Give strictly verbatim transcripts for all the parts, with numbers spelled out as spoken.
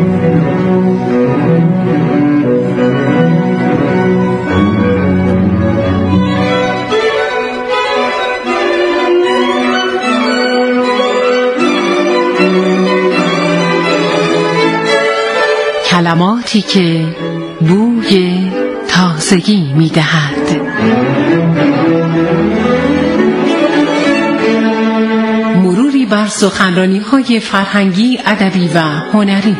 کلماتی که بوی تازگی می دهد. مروری بر سخنرانی‌های فرهنگی، ادبی و هنری.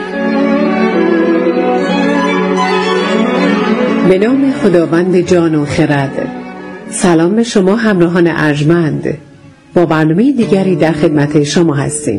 به نام خداوند جان و خرد. سلام به شما همراهان ارجمند. با برنامه دیگری در خدمت شما هستیم.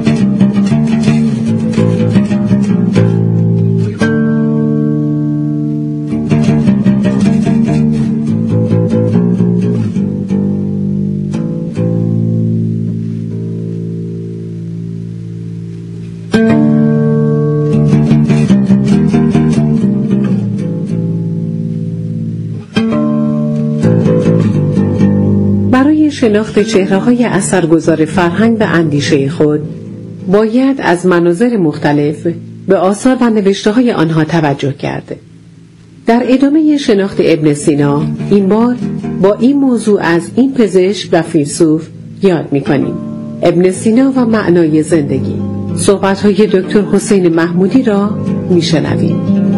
برای شناخت چهره‌های اثرگذار فرهنگ و اندیشه خود باید از مناظر مختلف به آثار و نوشته‌های آنها توجه کرد. در ادامه شناخت ابن سینا این بار با این موضوع از این پزشک و فیلسوف یاد می‌کنیم. ابن سینا و معنای زندگی. صحبت‌های دکتر حسین محمودی را می‌شنویم.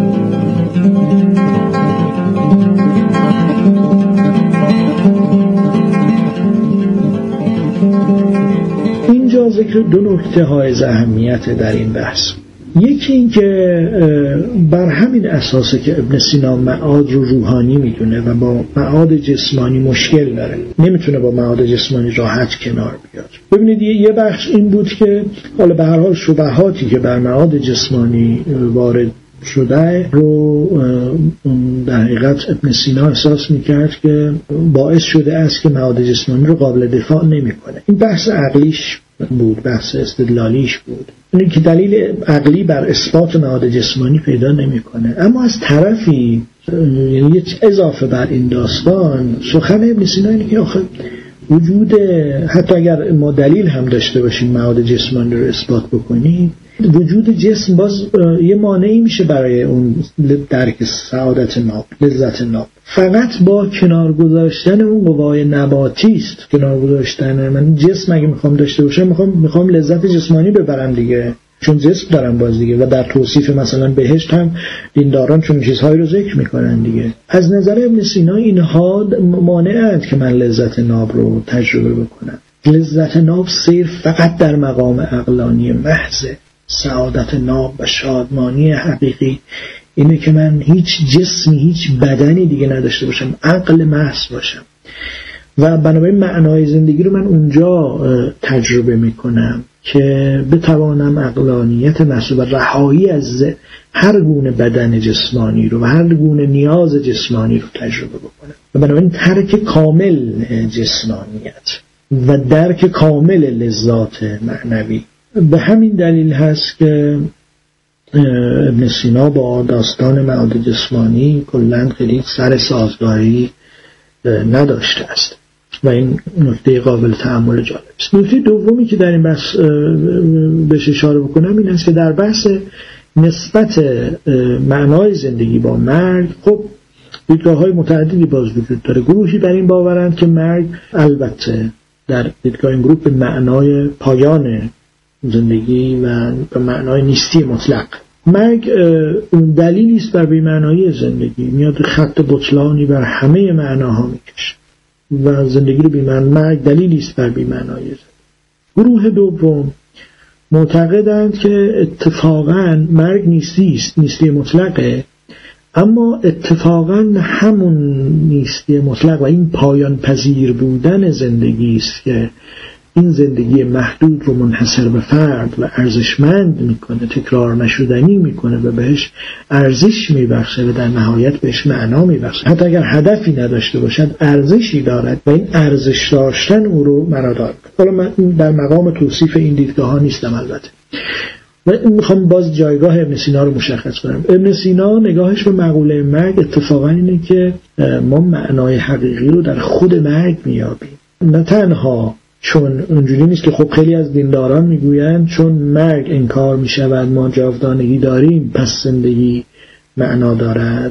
اینجا ذکر دو نکته حائز اهمیت در این بحث. یکی این که بر همین اساسه که ابن سینا معاد رو روحانی میدونه و با معاد جسمانی مشکل داره، نمیتونه با معاد جسمانی راحت کنار بیاد. ببینید یه بخش این بود که حالا به هر حال شبهاتی که بر معاد جسمانی وارد شده رو در حقیقت ابن سینا احساس میکرد که باعث شده است که معاد جسمانی رو قابل دفاع نمیکنه. این بحث عقلیش بود، بحث استدلالیش بود، اینه که دلیل عقلی بر اثبات معاد جسمانی پیدا نمیکنه. اما از طرفی یعنی اضافه بر این داستان سخن ابن سینا اینه که آخه وجود، حتی اگر ما دلیل هم داشته باشیم معاد جسمانی رو اثبات بکنیم، وجود جسم باز یه مانعی میشه برای اون درک سعادت ناب، لذت ناب. فقط با کنار گذاشتن اون قوای نباتی است. کنار گذاشتن من جسم اگه میخوام داشته باشم، میخوام میخوام لذت جسمانی ببرم دیگه، چون جسم دارم باز دیگه. و در توصیف مثلا بهشت هم دینداران چون چیزهایی رو ذکر میکنن دیگه. از نظر ابن سینا اینها مانعند که من لذت ناب رو تجربه بکنم. لذت ناب صرف فقط در مقام عقلانی محضه. سعادت ناب و شادمانی حقیقی اینه که من هیچ جسمی، هیچ بدنی دیگه نداشته باشم، عقل محض باشم و بنابراین معنای زندگی رو من اونجا تجربه میکنم که بتوانم عقلانیت محض و رهایی از هر گونه بدن جسمانی رو و هر گونه نیاز جسمانی رو تجربه بکنم و بنابراین ترک کامل جسمانیت و درک کامل لذات معنوی. به همین دلیل هست که ابن سینا با داستان معاد جسمانی کلاً خیلی سر سازگاری نداشته است و این نکته قابل تأمل جالب است. نکته دومی که در این بحث بهش اشاره بکنم این است که در بحث نسبت معنای زندگی با مرگ، خب دیدگاه‌های متعددی باز وجود داره. گروهی بر این باورند که مرگ البته در دیدگاه این گروه به معنای پایان زندگی و به معنای نیستی مطلق. مرگ اون دلیلی است بر بی‌معنایی زندگی، میاد خط بطلانی بر همه معناها میکشه و زندگی رو بی‌معنی. مرگ دلیلی است بر بی‌معنایی زندگی. گروه دوم معتقدند که اتفاقاً مرگ نیستی است، نیستی مطلقه، اما اتفاقاً همون نیستی مطلق و این پایان پذیر بودن زندگی است که این زندگی محدود رو منحصر به فرد و ارزشمند میکنه، تکرار نشدنی میکنه و بهش ارزش میبخشه و در نهایت بهش معنا میبخشه. حتی اگر هدفی نداشته باشد ارزشی دارد و این ارزش داشتن او رو معنادار کنه. حالا من در مقام توصیف این دیدگاه ها نیستم البته. من میخوام باز جایگاه ابن سینا رو مشخص کنم. ابن سینا نگاهش به مقوله مرگ اتفاقا اینه که ما معنای حقیقی رو در خود مرگ میابیم، نه تنها چون اونجوری نیست که خب خیلی از دینداران میگویند چون مرگ انکار میشود ما جاودانگی داریم پس زندگی معنا دارد.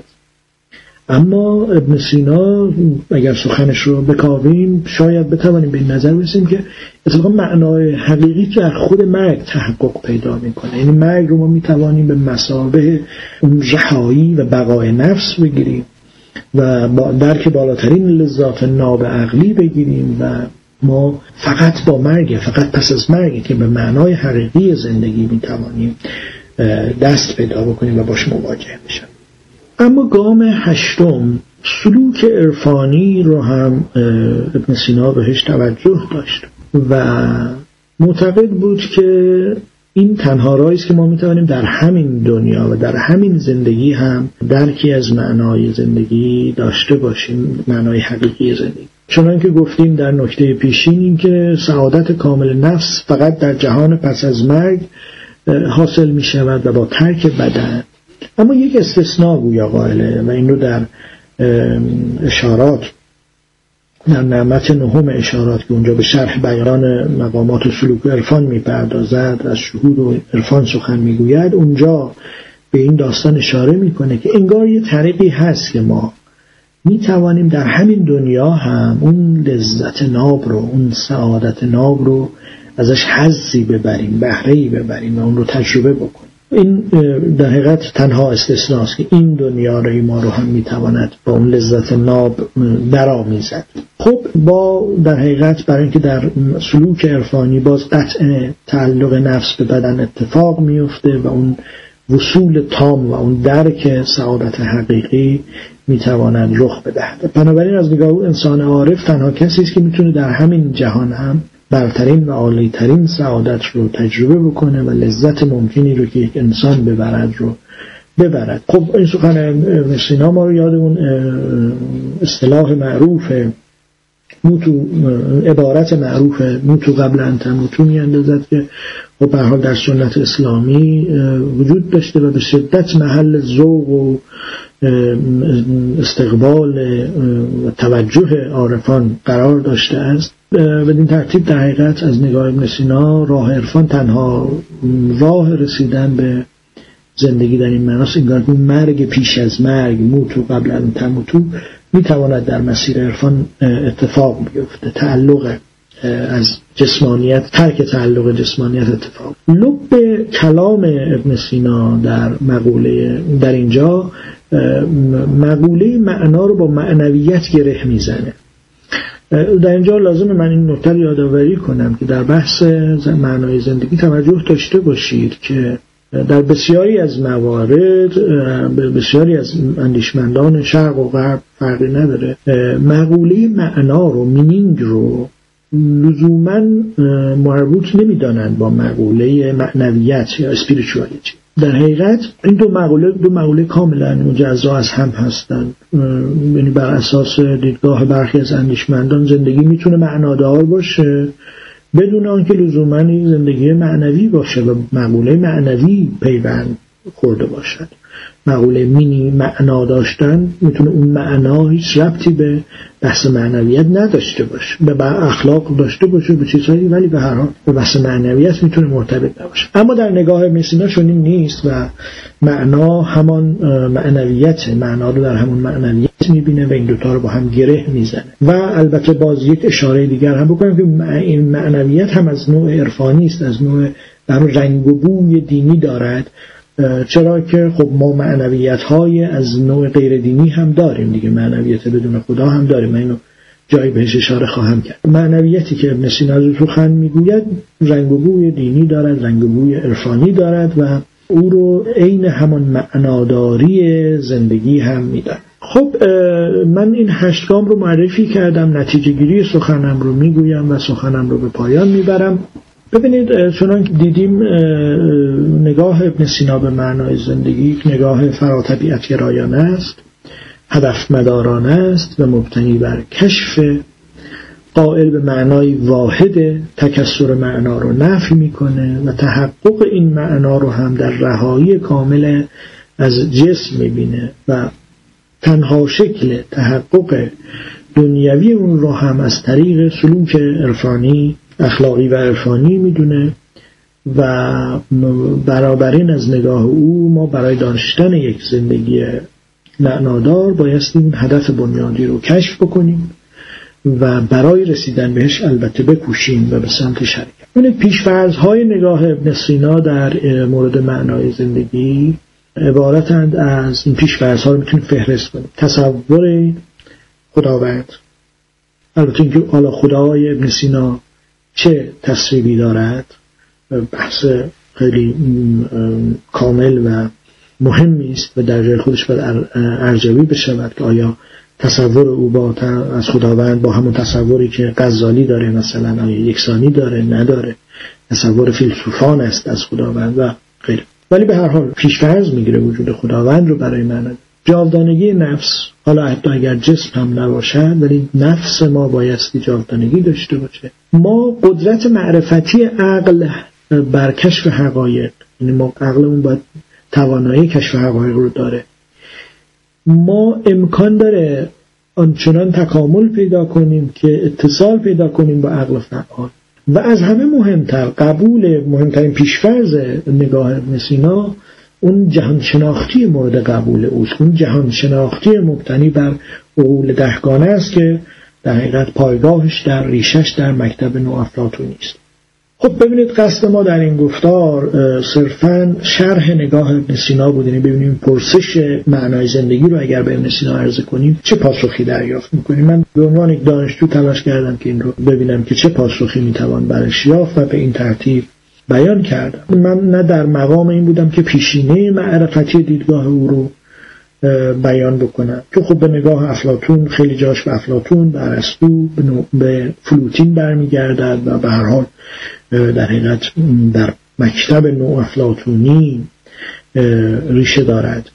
اما ابن سینا اگر سخنش رو بکاویم شاید بتوانیم به این نظر برسیم که اتفاقا معنای حقیقی در خود مرگ تحقق پیدا میکنه. یعنی مرگ رو ما میتوانیم به مثابه اون رهایی و بقای نفس بگیریم و با درک بالاترین لذات ناب عقلی بگیریم و ما فقط با مرگ، فقط پس از مرگ که به معنای حقیقی زندگی میتوانیم دست پیدا بکنیم و باش مواجه بشیم. اما گام هشتم سلوک عرفانی رو هم ابن سینا بهش توجه داشت و معتقد بود که این تنها راهی است که ما میتوانیم در همین دنیا و در همین زندگی هم درکی از معنای زندگی داشته باشیم، معنای حقیقی زندگی. چنان که گفتیم در نکته پیشین این که سعادت کامل نفس فقط در جهان پس از مرگ حاصل می شود و با ترک بدن. اما یک استثناء گویا قائله و این رو در اشارات در نعمت نهم اشارات که اونجا به شرح بیان مقامات و سلوک و عرفان میپردازد، از شهود و عرفان سخن میگوید، اونجا به این داستان اشاره میکنه که انگار یه طریقی هست که ما میتوانیم در همین دنیا هم اون لذت ناب رو، اون سعادت ناب رو ازش حظی ببریم، بهره‌ای ببریم و اون رو تجربه بکنیم. این در حقیقت تنها استثناست که این دنیا رای ما رو هم میتواند با اون لذت ناب درآمیزد. خب با در حقیقت برای اینکه در سلوک عرفانی باز قطع تعلق نفس به بدن اتفاق میفته و اون وصول تام و اون درک سعادت حقیقی میتواند رخ بدهد. بنابراین از نگاه انسان عارف تنها کسی است که میتونه در همین جهان هم برترین و عالی‌ترین سعادت رو تجربه بکنه و لذت ممکنی رو که یک انسان ببرد رو ببرد. خب این سخن ابن سینا ما رو یاد اون اصطلاح معروف موتو، عبارت معروف موتو قبل ان تموتو میاندازد که خب به هر حال در سنت اسلامی وجود داشته و به شدت محل ذوق و استقبال و توجه عارفان قرار داشته است. بدین ترتیب در حقیقت از نگاه ابن سینا راه عرفان تنها راه رسیدن به زندگی در این معناست. انگار مرگ پیش از مرگ، موتو قبل ان تموتو، میتواند در مسیر عرفان اتفاق بیفته. تعلق از جسمانیت، ترک تعلق جسمانیت اتفاق. لب کلام ابن سینا در مقوله در اینجا مقوله معنا رو با معنویت گره میزنه. در اینجا لازم من این نکته رو یادآوری کنم که در بحث معنای زندگی توجه داشته باشید که در بسیاری از موارد، بسیاری از اندیشمندان شرق و غرب فرقی نداره، مقوله معنا رو، مینینگ رو لزوما مربوط نمیدانند با مقوله معنویت یا اسپریچوالیتی. در حقیقت این دو مقوله دو مقوله کاملا مجزا از هم هستند. یعنی بر اساس دیدگاه برخی از اندیشمندان زندگی میتونه معنادار باشه بدون آنکه لزوما این زندگی معنوی باشه و مقوله معنوی پیوند خورده باشد. مقوله مینی معنا داشتن میتونه اون معنا هیچ ربطی به بحث معنویت نداشته باشه، به اخلاق داشته باشه، به چیزهایی، ولی به هر حال به بحث معنویت میتونه مرتبط نباشه. اما در نگاه ابن سینا چنین نیست و معنا همان معنویت، معنا رو در همون معنویت میبینه و این دوتا رو با هم گره میزنه. و البته باز یک اشاره دیگر هم بکنم که این معنویت هم از نوع عرفانی است، از نوع در رنگ و بوی دینی دارد، چرا که خب ما معنویت های از نوع غیر دینی هم داریم دیگه، معنویت بدون خدا هم داریم. من اینو جایی بهش اشاره خواهم کرد. معنویتی که ابن سینا از سخن میگوید رنگ و بوی دینی دارد، رنگ و بوی عرفانی دارد و او رو عین همان معناداری زندگی هم میدن. خب من این هشت گام رو معرفی کردم، نتیجه گیری سخنم رو میگویم و سخنم رو به پایان میبرم. ببینید چنان که دیدیم نگاه ابن سینا به معنای زندگی یک نگاه فراتبیعت گرایانه است، هدف مدارانه است و مبتنی بر کشف، قائل به معنای واحد، تکثر معنا رو نفی میکنه و تحقق این معنا رو هم در رهایی کامل از جسم میبینه و تنها شکل تحقق دنیوی اون رو هم از طریق سلوک عرفانی، اخلاقی و عرفانی میدونه و برابرین از نگاه او ما برای داشتن یک زندگی معنادار بایستی این هدف بنیادی رو کشف بکنیم و برای رسیدن بهش البته بکوشیم و به سمتش حرکت. اون پیش‌فرض‌های نگاه ابن سینا در مورد معنای زندگی عبارتند از این پیش‌فرض‌ها رو میتونیم فهرست کنیم. تصور خداوند، البته اینکه حالا خدای ابن سینا چه تصویری دارد بحث خیلی کامل و مهمی است و در جای خودش باید ارجوی بشود که آیا تصور او با از خداوند با همون تصوری که غزالی داره مثلا آیا یکسانی داره نداره، تصور فیلسوفان است از خداوند و غیره. ولی به هر حال پیش‌فرض میگیره وجود خداوند رو برای من. جاودانگی نفس، حالا حتی اگر جسم هم نباشد ولی نفس ما بایستی جاودانگی داشته باشه. ما قدرت معرفتی عقل بر کشف حقایق، یعنی ما عقلمون باید توانایی کشف حقایق رو داره. ما امکان داره آنچنان تکامل پیدا کنیم که اتصال پیدا کنیم با عقل فعال. و از همه مهمتر قبول مهمترین پیش‌فرض نگاه ابن سینا اون جهان شناختی مورد قبول اوست، اون جهان شناختی مبتنی بر عقول دهگانه است که در حقیقت پایگاهش در ریشش در مکتب نوافلاطونی است. خب ببینید قصد ما در این گفتار صرفاً شرح نگاه ابن سینا بود، یعنی ببینیم پرسش معنای زندگی رو اگر به ابن سینا عرضه کنیم چه پاسخی دریافت میکنیم. من به عنوان یک دانشجو تلاش کردم که این رو ببینم که چه پاسخی میتوان برش یافت و به این ترتیب بیان کردم. من نه در مقام این بودم که پیشینه معرفتی دیدگاه او رو بیان بکنم که خب به نگاه افلاطون خیلی جاش به افلاطون، به ارسطو، به فلوتین برمیگردد و به هر حال در حقیقت در مکتب نو افلاطونی ریشه دارد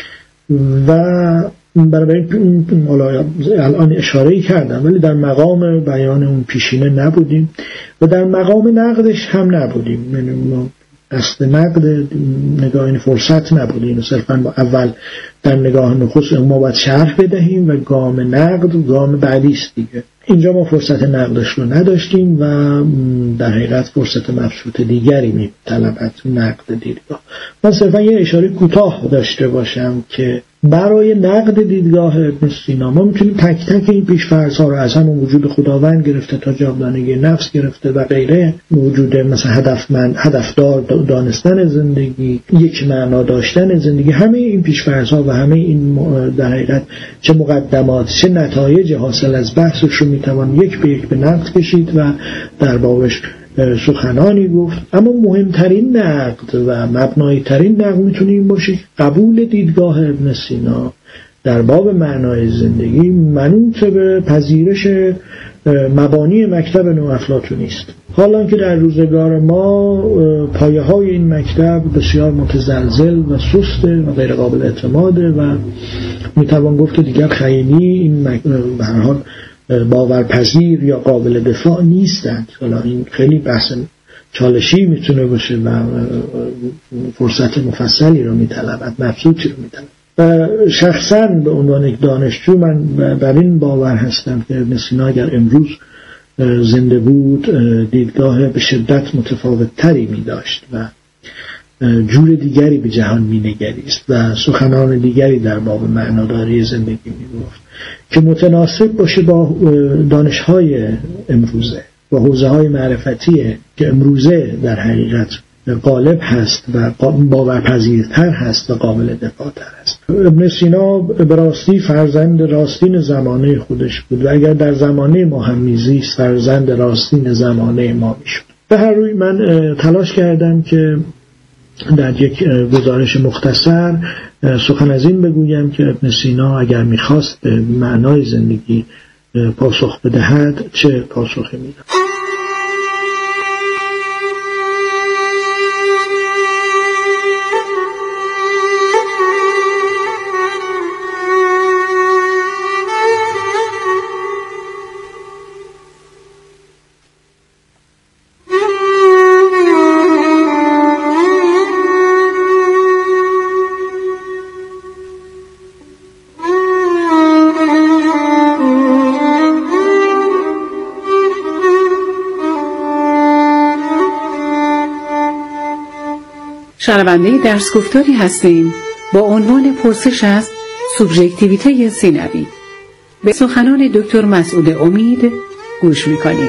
و برای الان اشاره کردم ولی در مقام بیان اون پیشینه نبودیم و در مقام نقدش هم نبودیم. یعنی ما قصد نقد نگاه این فرصت نبودیم، صرفا با اول در نگاه نخست ما باید شرح بدهیم و گام نقد و گام بعدی است دیگه. اینجا ما فرصت نقدش رو نداشتیم و در حقیقت فرصت مبسوط دیگری می‌طلبد نقد دیدگاه. من صرفا یه اشاره کوتاه داشته باشم که برای نقد دیدگاه ابن سینا ما میتونیم تک تک این پیش‌فرض‌ها رو از همون وجود خداوند گرفته تا جاودانگی نفس گرفته و غیره، وجود مثلا هدفمند هدفدار دانستن زندگی، یک معنا داشتن زندگی، همه این پیش‌فرض‌ها و همه این در حقیقت چه مقدمات چه نتایج حاصل از بحثش رو میتوان یک به یک به نقد کشید و در بابش سخنانی گفت. اما مهمترین نقد و مبنایی ترین نقد میتونه این باشه قبول دیدگاه ابن سینا در باب معنای زندگی منوط به پذیرش مبانی مکتب نو افلاطونی است. حالا که در روزگار ما پایه های این مکتب بسیار متزلزل و سسته و غیر قابل اعتماده و میتوان گفت که دیگر خیلی این به هر حال باورپذیر یا قابل دفاع نیستند. حالا این خیلی بحث چالشی میتونه باشه و فرصت مفصلی رو میطلبد، مبسوطی رو میطلبد. و شخصا به عنوان یک دانشجو من بر این باور هستم که ابن سینا اگر امروز زنده بود دیدگاه به شدت متفاوت تری می داشت و جور دیگری به جهان می نگریست و سخنان دیگری در باب معناداری زندگی می گفت که متناسب باشه با دانش‌های امروزه و حوزه‌های معرفتی که امروزه در حقیقت غالب هست و باورپذیرتر هست و قابل دفاع‌تر هست. ابن سینا به راستی فرزند راستین زمانه خودش بود و اگر در زمانه ما هم میزیست فرزند راستین زمانه ما میشد. به هر روی من تلاش کردم که در یک گزارش مختصر سخن از این بگویم که ابن سینا اگر میخواست به معنای زندگی پاسخ بدهد چه پاسخی میداد. شنونده درس گفتاری هستیم با عنوان پرسش از سوبژکتیویته سینوی. به سخنان دکتر مسعود امید گوش می‌کنید.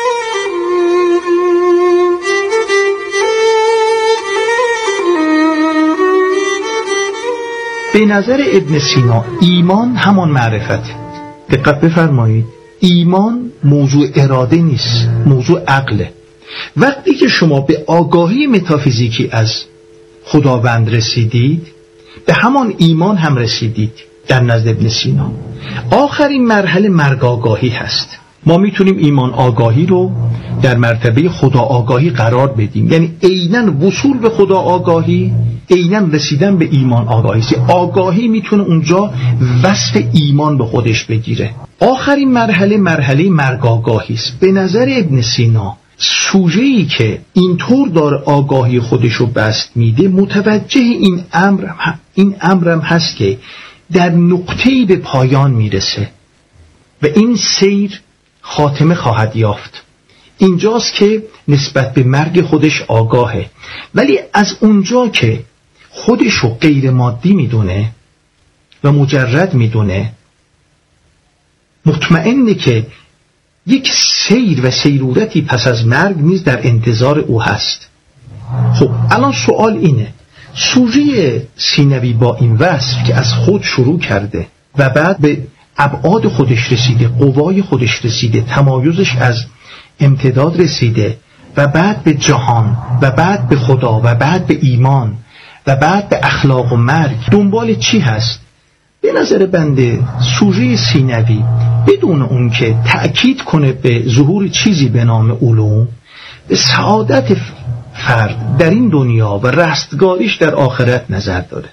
به نظر ابن سینا ایمان همان معرفت. دقت بفرمایید، ایمان موضوع اراده نیست، موضوع عقله. وقتی که شما به آگاهی متافیزیکی از خداوند رسیدید، به همان ایمان هم رسیدید در نزد ابن سینا. آخرین مرحله مرگ آگاهی هست. ما میتونیم ایمان آگاهی رو در مرتبه خدا آگاهی قرار بدیم، یعنی عیناً وصول به خدا آگاهی، عیناً رسیدن به ایمان آگاهی. آگاهی میتونه اونجا وصف ایمان به خودش بگیره. آخرین مرحله مرحله مرگ آگاهی است. به نظر ابن سینا سوژه‌ای که اینطور داره آگاهی خودش رو بست میده، متوجه این امرم هم این امرم هست که در نقطه‌ای به پایان میرسه و این سیر خاتمه خواهد یافت. اینجاست که نسبت به مرگ خودش آگاهه، ولی از اونجا که خودش رو غیر مادی میدونه و مجرد میدونه، مطمئنه که یک سیر و سیرورتی پس از مرگ نیز در انتظار او هست. خب الان سوال اینه، سوژه سینوی با این وصف که از خود شروع کرده و بعد به ابعاد خودش رسیده، قوای خودش رسیده، تمایزش از امتداد رسیده و بعد به جهان و بعد به خدا و بعد به ایمان و بعد به اخلاق و مرگ، دنبال چی هست؟ به نظر بنده سوژه سینوی بدون اون که تأکید کنه به ظهور چیزی به نام علوم، به سعادت فرد در این دنیا و رستگاریش در آخرت نظر داره.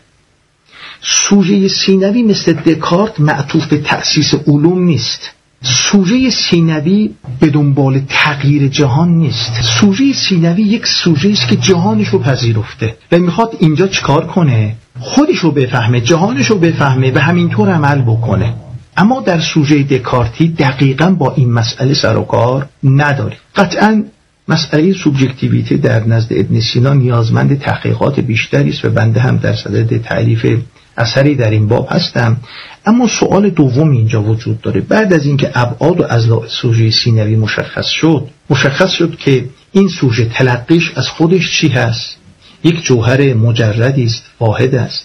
سوژه سینوی مثل دکارت معطوف به تأسیس علوم نیست. سوژه سینوی به دنبال تغییر جهان نیست. سوژه سینوی یک سوژه است که جهانش رو پذیرفته و میخواد اینجا چکار کنه؟ خودش رو بفهمه، جهانش رو بفهمه و همینطور عمل بکنه. اما در سوژه دکارتی دقیقاً با این مسئله سر و کار نداره. قطعاً مسئله سوبژکتیویته در نزد ابن سینا نیازمند تحقیقات بیشتری است و بنده هم در صدد تألیف اثری در این باب هستم. اما سوال دوم اینجا وجود داره. بعد از اینکه ابعاد و اضلاع سوژه سینوی مشخص شد، مشخص شد که این سوژه تلقیش از خودش چی هست؟ یک جوهر مجردی است، واحد است،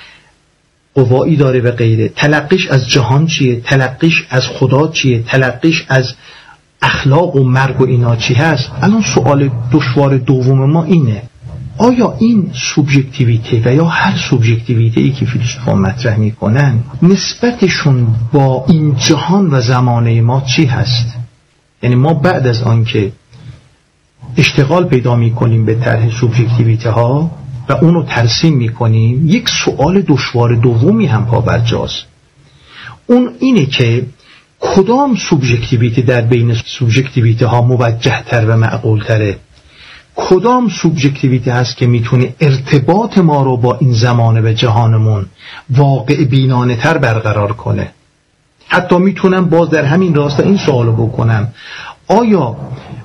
قوایی داره و غیره. تلقیش از جهان چیه؟ تلقیش از خدا چیه؟ تلقیش از اخلاق و مرگ و اینا چی هست؟ الان سوال دشوار دوم ما اینه، آیا این سوبژکتیویته و یا هر سوبژکتیویته ای که فیلسوفان مطرح میکنن نسبتشون با این جهان و زمانه ما چی هست؟ یعنی ما بعد از آن که اشتغال پیدا میکنیم به طرح سوبژکتیویته ها و اونو ترسیم میکنیم، یک سوال دشوار دومی هم پابرجاست. اون اینه که کدام سوبژکتیویته در بین سوبژکتیویته ها موجه تر و معقول تره؟ کدام سوبژکتیویته هست که میتونه ارتباط ما رو با این زمانه و جهانمون واقع بینانه تر برقرار کنه؟ حتی میتونم باز در همین راستا این سوالو بکنم، آیا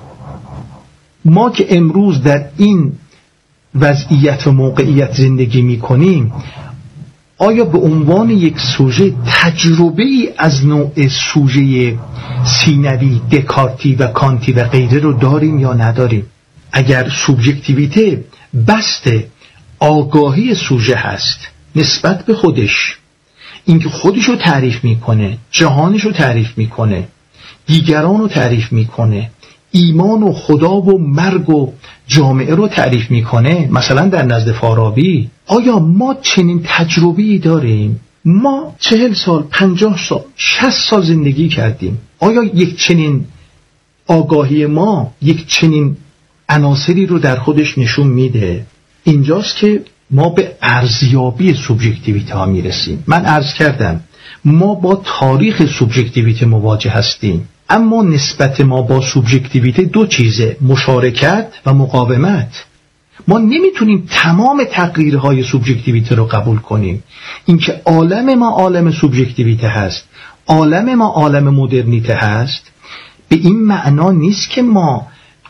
ما که امروز در این وضعیت و موقعیت زندگی میکنیم، آیا به عنوان یک سوژه تجربه ای از نوع سوژه سینوی، دکارتی و کانتی و غیره رو داریم یا نداریم؟ اگر سوبژکتیویته بست آگاهی سوژه هست نسبت به خودش، اینکه خودش رو تعریف میکنه، جهانش رو تعریف میکنه، دیگران رو تعریف میکنه، ایمان و خدا و مرگ و جامعه رو تعریف میکنه، مثلا در نزد فارابی، آیا ما چنین تجربه‌ای داریم؟ ما چهل سال، پنجاه سال، شصت سال زندگی کردیم، آیا یک چنین آگاهی ما یک چنین عناصری رو در خودش نشون میده؟ اینجاست که ما به ارزیابی سوبژکتیویته ها میرسیم. من عرض کردم ما با تاریخ سوبژکتیویته مواجه هستیم، اما نسبت ما با سوبژکتیویته دو چیزه، مشارکت و مقاومت. ما نمیتونیم تمام تقریرهای سوبژکتیویته رو قبول کنیم. اینکه عالم ما عالم سوبژکتیویته هست، عالم ما عالم مدرنیته هست، به این معنا نیست که ما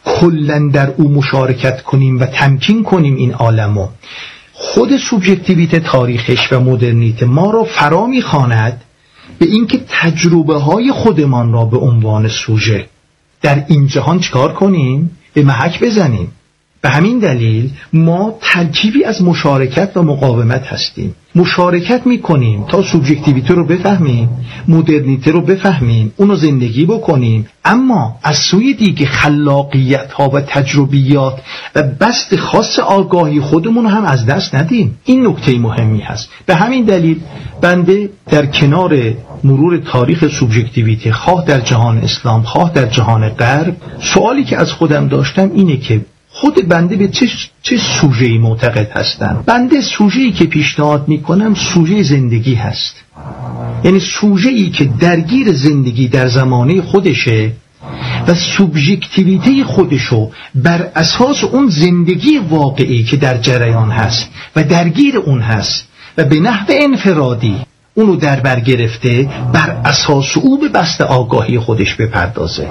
کلن در او مشارکت کنیم و تمکین کنیم این عالمو. خود سوبژکتیویته تاریخش و مدرنیته ما را فرا می‌خواند به اینکه تجربه های خودمان را به عنوان سوژه در این جهان چکار کنیم؟ به محک بزنیم. به همین دلیل ما ترکیبی از مشارکت و مقاومت هستیم. مشارکت میکنیم تا سوبژکتیویته رو بفهمیم، مدرنیته رو بفهمیم، اونو زندگی بکنیم، اما از سوی دیگه خلاقیت ها و تجربیات و بست خاص آگاهی خودمون هم از دست ندیم. این نکته مهمی هست. به همین دلیل بنده در کنار مرور تاریخ سوبژکتیویته، خواه در جهان اسلام خواه در جهان غرب، سوالی که از خودم داشتم اینه که خود بنده به چه, چه سوژه‌ای معتقد هستم؟ بنده سوژه‌ای که پیشنهاد میکنم سوژه زندگی هست. یعنی سوژه‌ای که درگیر زندگی در زمانه خودشه و سوبژکتیویته خودشو بر اساس اون زندگی واقعی که در جریان هست و درگیر اون هست و به نحو انفرادی اونو در بر گرفته، بر اساس او به بست آگاهی خودش بپردازه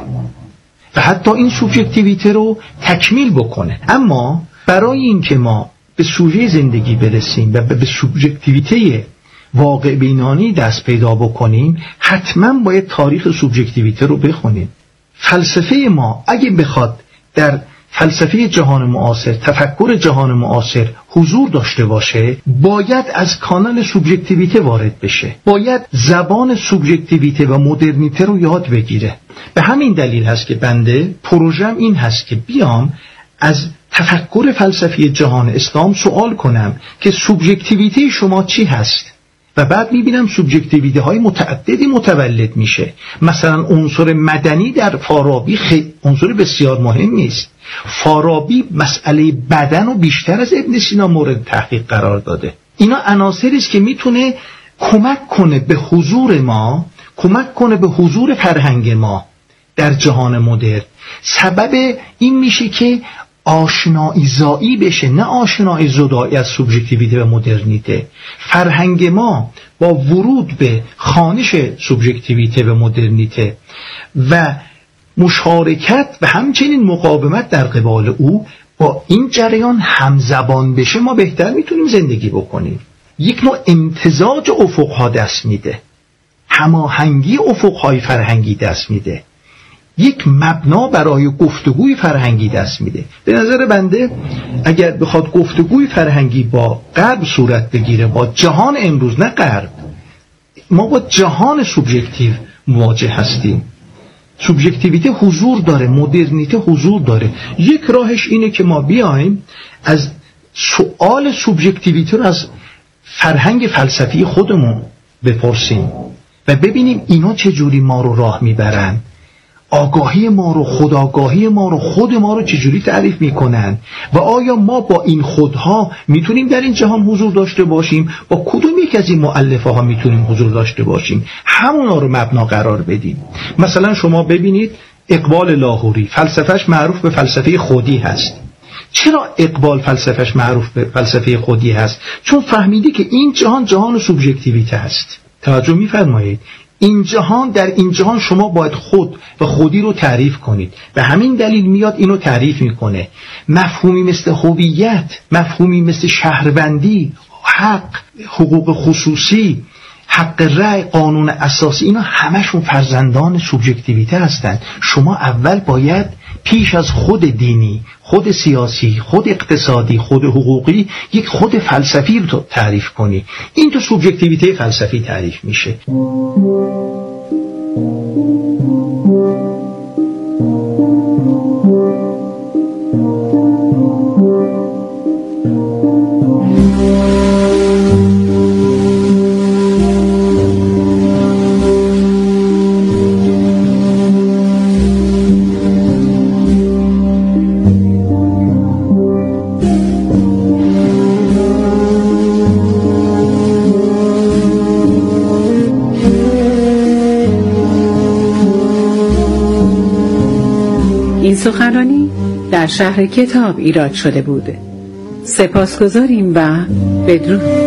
و حتی این سوبژکتیویته رو تکمیل بکنه. اما برای اینکه ما به سوژه زندگی برسیم و به سوبژکتیویته واقع بینانی دست پیدا بکنیم، حتما باید تاریخ سوبژکتیویته رو بخونیم. فلسفه ما اگه بخواد در فلسفه جهان معاصر، تفکر جهان معاصر حضور داشته باشه، باید از کانال سوبژکتیویته وارد بشه، باید زبان سوبژکتیویته و مدرنیته رو یاد بگیره. به همین دلیل هست که بنده پروژم این هست که بیام از تفکر فلسفی جهان اسلام سوال کنم که سوبژکتیویته شما چی هست، و بعد میبینم سوبژکتیویته های متعددی متولد میشه. مثلا عنصر مدنی در فارابی خیلی عنصر بسیار مهمی است. فارابی مسئله بدن رو بیشتر از ابن سینا مورد تحقیق قرار داده. اینا عناصری است که میتونه کمک کنه به حضور ما، کمک کنه به حضور فرهنگ ما در جهان مدرن. سبب این میشه که آشنایی زایی بشه، نه آشنایی زدایی از سوبژکتیویته و مدرنیته. فرهنگ ما با ورود به خوانش سوبژکتیویته و مدرنیته و مشارکت و همچنین مقاومت در قبال او با این جریان همزبان بشه، ما بهتر میتونیم زندگی بکنیم. یک نوع امتزاج افقها دست میده، هماهنگی افقهای فرهنگی دست میده، یک مبنا برای گفتگوی فرهنگی دست میده. به نظر بنده اگر بخواد گفتگوی فرهنگی با غرب صورت بگیره، با جهان امروز، نه غرب، ما با جهان سوبژکتیو مواجه هستیم. سوبژکتیویته حضور داره، مدرنیته حضور داره. یک راهش اینه که ما بیایم از سوال سوبژکتیویته رو از فرهنگ فلسفی خودمون بپرسیم و ببینیم اینا چجوری ما رو راه میبرن، آگاهی ما رو، خودآگاهی ما رو، خود ما رو چجوری تعریف میکنن و آیا ما با این خودها میتونیم در این جهان حضور داشته باشیم، با کدوم یک از این مؤلفه ها میتونیم حضور داشته باشیم، همونا رو مبنا قرار بدیم. مثلا شما ببینید اقبال لاهوری فلسفهش معروف به فلسفه خودی هست. چرا اقبال فلسفهش معروف به فلسفه خودی هست؟ چون فهمیده که این جهان جهان سوبژکتیویته هست. توجه میفرمایید؟ این جهان، در این جهان شما باید خود و خودی رو تعریف کنید. به همین دلیل میاد اینو تعریف میکنه. مفهومی مثل هویت، مفهومی مثل شهروندی، حق، حقوق خصوصی، حق رأی، قانون اساسی، اینا همشون فرزندان سوبژکتیویته هستند. شما اول باید پیش از خود دینی، خود سیاسی، خود اقتصادی، خود حقوقی، یک خود فلسفی رو تعریف کنی. این تو سوبژکتیویته فلسفی تعریف میشه. این سخنرانی در شهر کتاب ایراد شده بود. سپاسگزاریم و بدرود.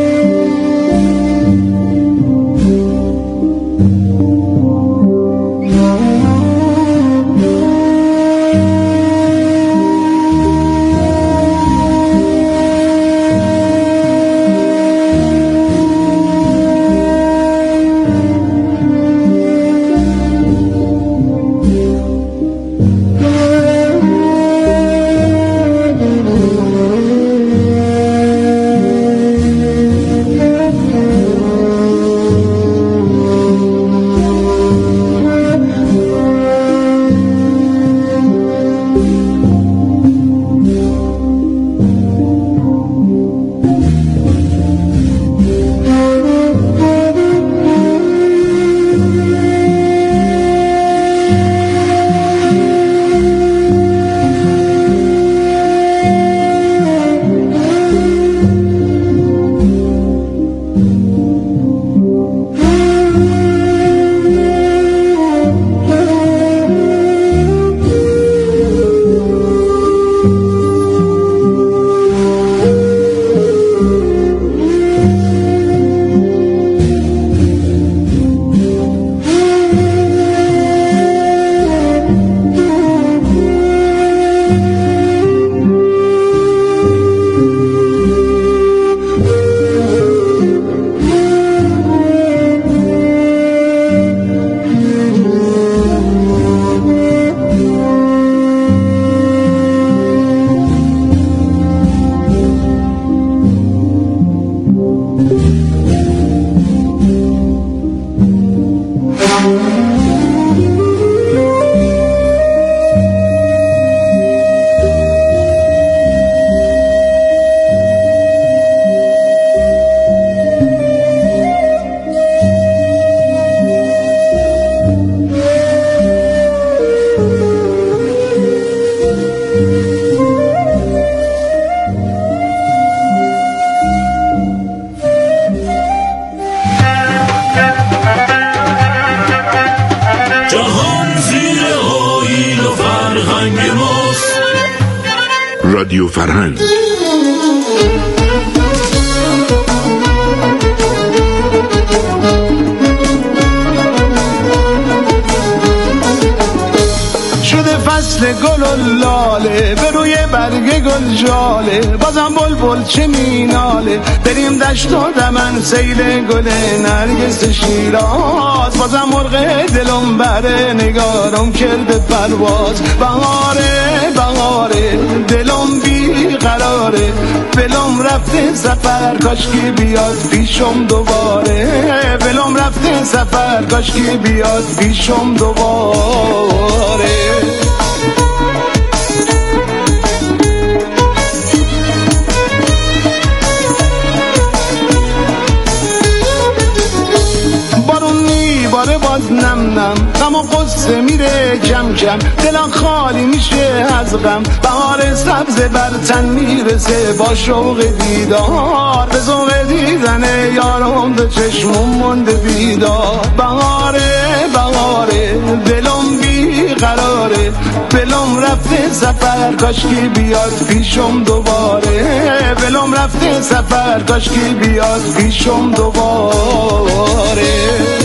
و فرهنگ. فصل گل و لاله به روی برگ گل جاله، بازم بلبل چه میناله، بریم دشت و دمن سیل گل نرگس شیراز، بازم مرغ دلم بره نگارم کرده پرواز. بهاره بهاره دلم بی قراره، بلم رفته سفر کاشکی بیاد پیشم دوباره، بلم رفته سفر کاشکی بیاد پیشم دوباره. باره باز نم نم، غم و قصه میره کم کم، دلم خالی میشه از غم، بهار سبز بر تن میرسه با شوق دیدار، به ذوق دیدن یارم دو چشمم مونده بیدار. بهاره بهاره دلم بی قراره، بلم رفته سفر کاشکی بیاد پیشم دوباره، بلم رفته سفر کاشکی بیاد پیشم دوباره.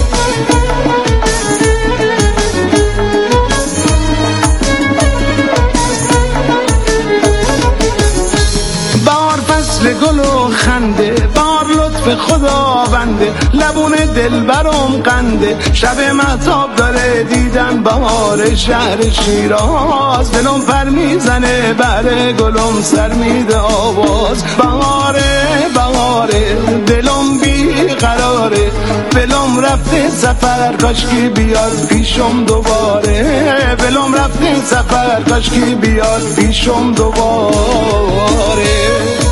گل و خنده، بار لطف خدا بنده، لبون دل برم قنده، شب مهتاب داره دیدن بهار شهر شیراز، دلم پر میزنه بره گلم سر میده آواز. بهاره بهاره دلم بی قراره، بلم رفته سفر کاشکی بیاد پیشم دوباره، بلم رفته سفر کاشکی بیاد پیشم دوباره.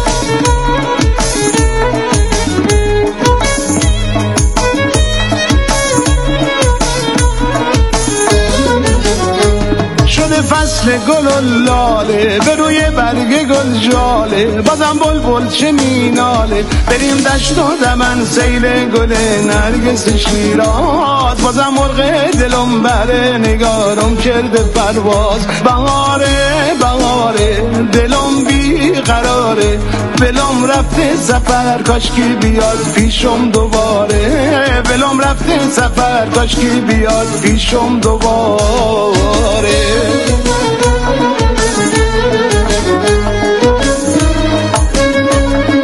فصل گل و لاله به روی برگ گل جاله، بازم بلبل چه میناله، بریم دشت و دمن سیل گل نرگس شیراز، بازم مرغ دلم بره نگارم کرده پرواز. بهاره بهاره دلم بی قراره، بلم رفته سفر کاشکی بیاد پیشم دوباره، بلم رفته سفر کاشکی بیاد پیشم دوباره.